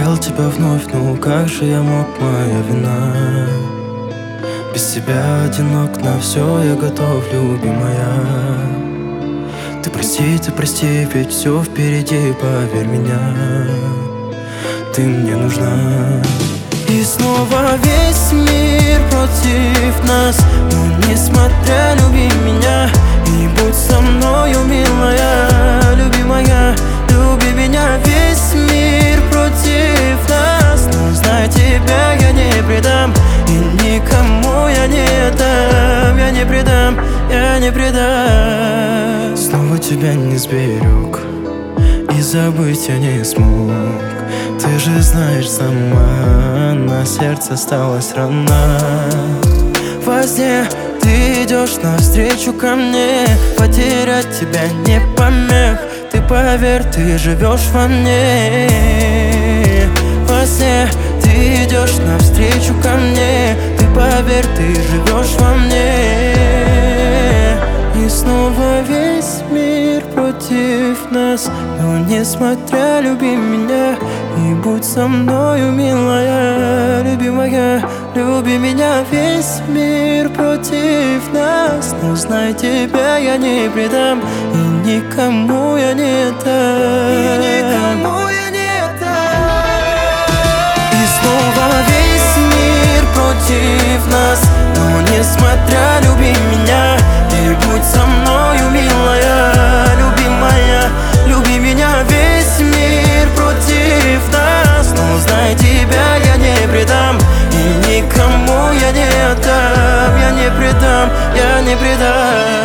потерял тебя вновь, ну как же я мог, моя вина. Без тебя одинок, на все я готов, любимая. Ты прости, ведь все впереди, поверь меня. Ты мне нужна. И снова весь мир против нас, но несмотря, люби меня и будь со мною, милая, любимая. Люби меня, весь мир против нас, но знай, тебя я не предам, и никому я не дам, я не предам, я не предам. Снова тебя не сберег, и забыть я не смог. Ты же знаешь сама, на сердце осталась рана. Во сне ты идешь навстречу ко мне, потерять тебя не помех. Ты поверь, ты живешь во мне. Во сне ты идешь навстречу ко мне, ты поверь, ты живешь во мне. И снова весь мир против нас, но несмотря, люби меня и будь со мною, милая, любимая. Люби меня, весь мир против нас, но знай, тебя я не предам, и никому я не дам, и никому я не дам. И снова весь мир против нас, но несмотря, люби меня и будь со мною, милая, любимая. Люби меня, весь мир против нас, но знай, тебя я не предам, и никому я не отдам, я не предам, я не предам.